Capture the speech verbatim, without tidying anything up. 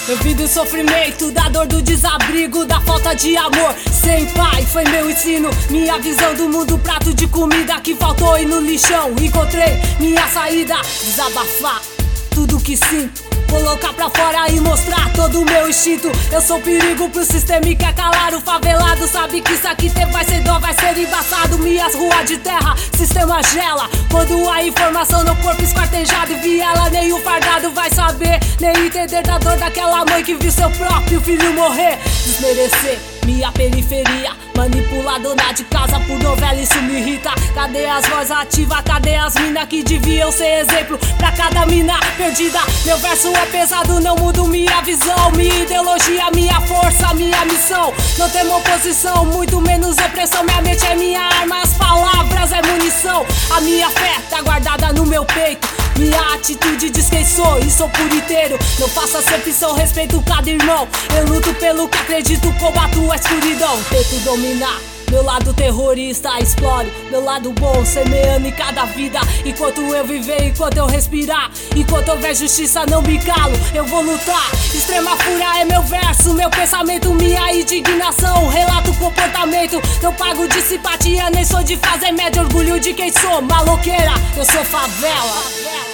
Eu vim do sofrimento, da dor do desabrigo, da falta de amor. Sem pai, foi meu ensino, minha visão do mundo, prato de comida que faltou e no lixão encontrei minha saída. Desabafar tudo que sinto, colocar pra fora e mostrar todo o meu instinto. Eu sou perigo pro sistema e quer calar o favelado. Sabe que isso aqui vai ser dó, vai ser embaçado. Minhas ruas de terra, sistema gela. Quando a informação no corpo esquartejado, vi ela, nem o fardado vai saber, nem entender da dor daquela mãe que viu seu próprio filho morrer. Desmerecer minha periferia, manipular dona de casa por novela, isso me irrita. Cadê as vozes ativas, cadê as minas que deviam ser exemplo pra cada mina perdida? Meu verso é pesado, não mudo minha visão, minha ideologia, minha força, minha missão. Não temo oposição, muito menos opressão. Minha mente é minha arma, as palavras é munição. A minha fé tá guardada no meu peito, minha atitude diz quem sou e sou por inteiro. Não faço acepção, respeito cada irmão. Eu luto pelo que acredito, combato a escuridão. Tento dominar meu lado terrorista, exploro meu lado bom, semeando em cada vida. Enquanto eu viver, enquanto eu respirar, enquanto houver justiça não me calo, eu vou lutar. Extrema fúria é meu verso, meu pensamento, minha indignação. Relato o comportamento, não pago de simpatia, nem sou de fazer média. Orgulho de quem sou, maloqueira, eu sou favela.